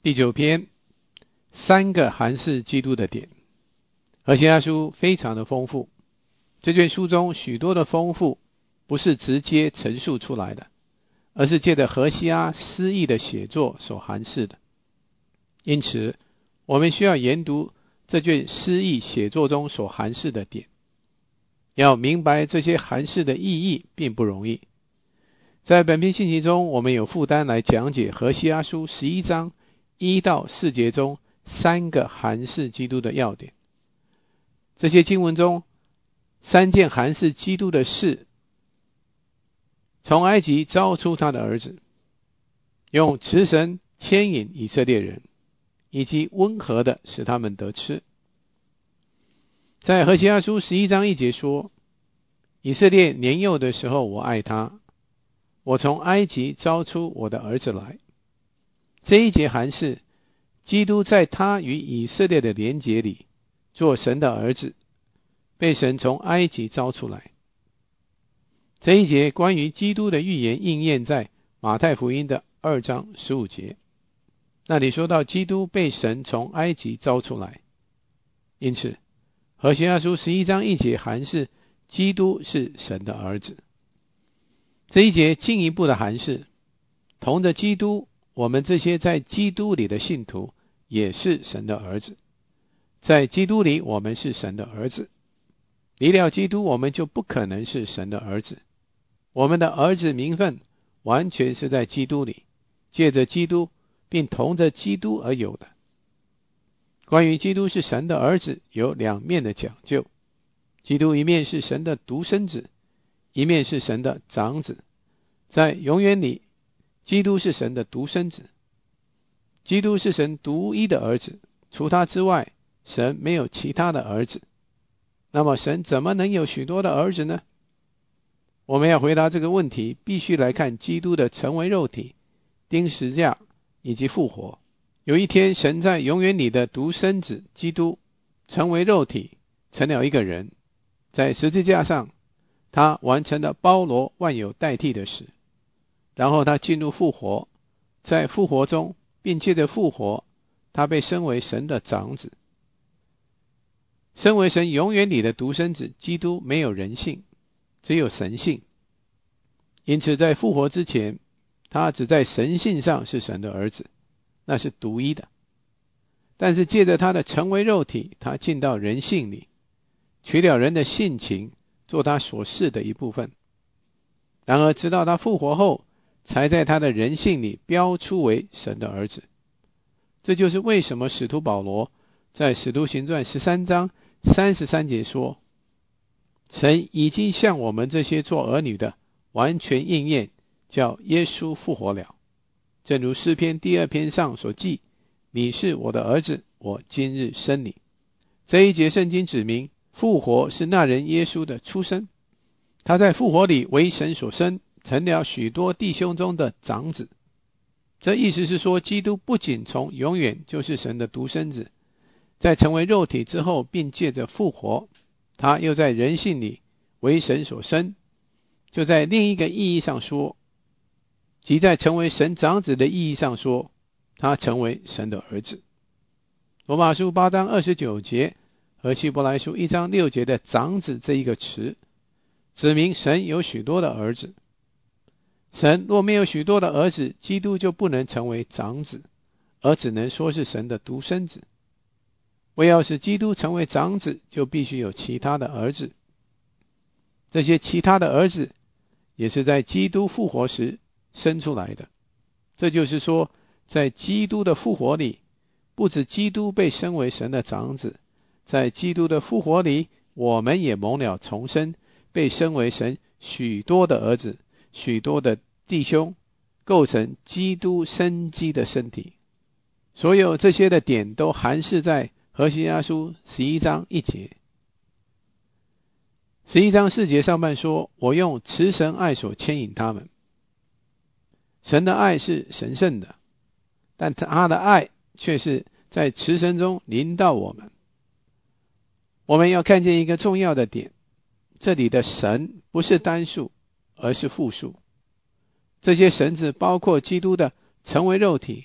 第9篇，3个函释基督的点。何西阿书非常的丰富，这卷书中许多的丰富不是直接陈述出来的，而是借着何西阿诗意的写作所函释的。因此我们需要研读这卷诗意写作中所函释的点，要明白这些函释的意义并不容易。在本篇信息中，我们有负担来讲解何西阿书11章1到4节中3个函释基督的要点。这些经文中3件函释基督的事：从埃及招出他的儿子，用慈神牵引以色列人，以及温和的使他们得吃。在何西阿书11章1节说，以色列年幼的时候我爱他，我从埃及招出我的儿子来。这一节函释基督在他与以色列的连结里做神的儿子，被神从埃及招出来。这一节关于基督的预言应验在马太福音的2章15节，那里说到基督被神从埃及招出来。因此何西阿书11章1节函释基督是神的儿子。这一节进一步的函释，同着基督，我们这些在基督里的信徒也是神的儿子。在基督里我们是神的儿子，离了基督我们就不可能是神的儿子。我们的儿子名分完全是在基督里，借着基督并同着基督而有的。关于基督是神的儿子有2面的讲究，基督一面是神的独生子，一面是神的长子。在永远里，基督是神的独生子，基督是神独一的儿子，除他之外，神没有其他的儿子。那么神怎么能有许多的儿子呢？我们要回答这个问题，必须来看基督的成为肉体、钉十字架以及复活。有一天，神在永远里的独生子基督成为肉体，成了一个人，在十字架上他完成了包罗万有代替的事，然后他进入复活，在复活中并借着复活，他被升为神的长子。身为神永远里的独生子基督没有人性，只有神性，因此在复活之前，他只在神性上是神的儿子，那是独一的。但是借着他的成为肉体，他进到人性里，取了人的性情，做他所是的一部分。然而直到他复活后，才在他的人性里标出为神的儿子。这就是为什么使徒保罗在使徒行传13章33节说，神已经向我们这些做儿女的完全应验，叫耶稣复活了。正如诗篇第2篇上所记，你是我的儿子，我今日生你。这一节圣经指明，复活是那人耶稣的出生，他在复活里为神所生，成了许多弟兄中的长子。这意思是说，基督不仅从永远就是神的独生子，在成为肉体之后，并借着复活，他又在人性里为神所生。就在另一个意义上说，即在成为神长子的意义上说，他成为神的儿子。罗马书8章29节和希伯来书1章6节的长子这一个词，指明神有许多的儿子。神若没有许多的儿子，基督就不能成为长子，而只能说是神的独生子。为要使基督成为长子，就必须有其他的儿子。这些其他的儿子也是在基督复活时生出来的。这就是说，在基督的复活里，不止基督被升为神的长子，在基督的复活里，我们也蒙了重生，被升为神许多的儿子，许多的弟兄，构成基督生机的身体。所有这些的点都含释在何西阿书11章1节。11章4节上半说，我用慈神爱所牵引他们。神的爱是神圣的，但他的爱却是在慈神中临到我们。我们要看见一个重要的点，这里的神不是单数，而是复数。这些神子包括基督的成为肉体，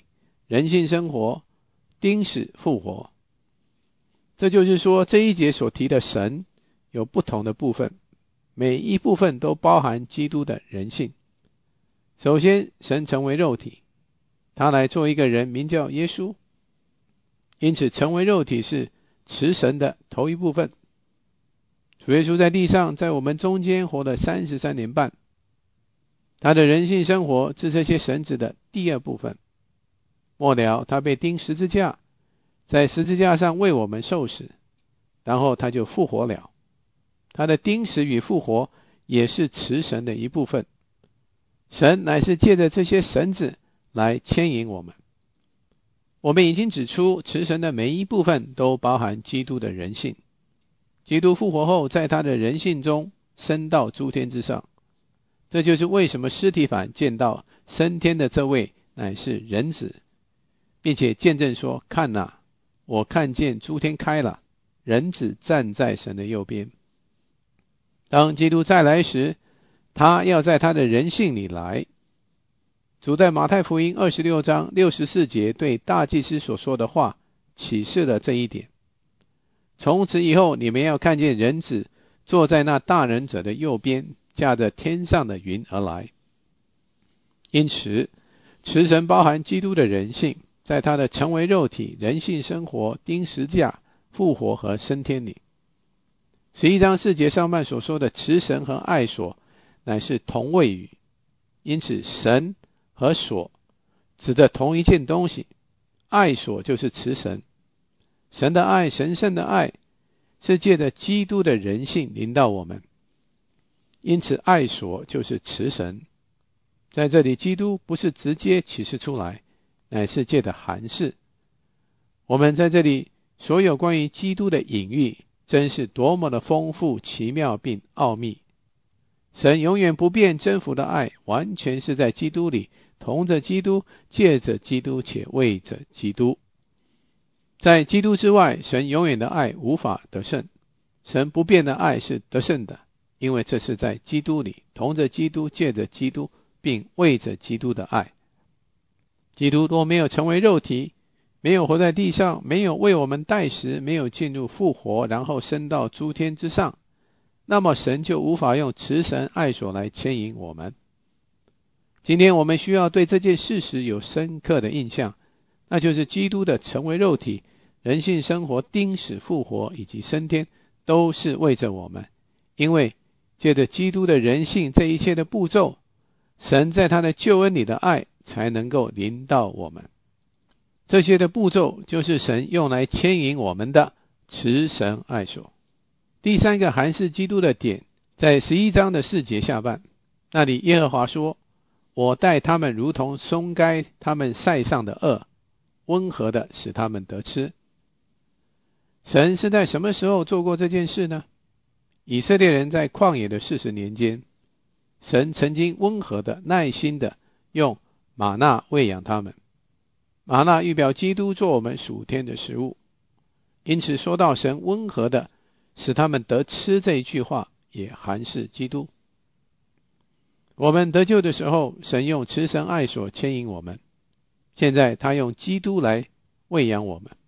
人性生活，钉死复活。这就是说，这一节所提的神有不同的部分，每一部分都包含基督的人性。首先，神成为肉体，他来做一个人，名叫耶稣。因此成为肉体是持神的头一部分。主耶稣在地上，在我们中间活了33年半，他的人性生活是这些神子的第二部分。末了，他被钉十字架，在十字架上为我们受死，然后他就复活了。他的钉死与复活也是持神的一部分。神乃是借着这些神子来牵引我们。我们已经指出，持神的每一部分都包含基督的人性。基督复活后，在他的人性中升到诸天之上。这就是为什么司提反见到升天的这位乃是人子，并且见证说：看哪，我看见诸天开了，人子站在神的右边。当基督再来时，他要在他的人性里来。主在马太福音26章64节对大祭司所说的话启示了这一点。从此以后，你们要看见人子坐在那大人者的右边，驾着天上的云而来。因此，持神包含基督的人性，在他的成为肉体、人性生活、钉十字架、复活和升天里。11章4节上半所说的持神和爱所乃是同位语，因此神和所指的同一件东西。爱所就是持神，神的爱，神圣的爱是借着基督的人性临到我们，因此爱所就是持神。在这里，基督不是直接启示出来，乃是借着含示。我们在这里所有关于基督的隐喻，真是多么的丰富、奇妙并奥秘。神永远不变征服的爱，完全是在基督里，同着基督，借着基督，且为着基督。在基督之外，神永远的爱无法得胜。神不变的爱是得胜的，因为这是在基督里，同着基督，借着基督，并为着基督的爱。基督若没有成为肉体，没有活在地上，没有为我们代死，没有进入复活，然后升到诸天之上，那么神就无法用持神爱所来牵引我们。今天我们需要对这件事实有深刻的印象，那就是基督的成为肉体、人性生活、钉死复活以及升天，都是为着我们。因为借着基督的人性这一切的步骤，神在他的救恩里的爱才能够临到我们。这些的步骤就是神用来牵引我们的持神爱所。第三个含示基督的点，在11章的4节下半，那里耶和华说：我待他们如同松该他们塞上的轭，温和的使他们得吃。神是在什么时候做过这件事呢？以色列人在旷野的40年间，神曾经温和的、耐心的用玛纳喂养他们。玛纳预表基督做我们属天的食物，因此说到神温和的使他们得吃这一句话，也含示基督。我们得救的时候，神用持神爱所牵引我们，现在他用基督来喂养我们。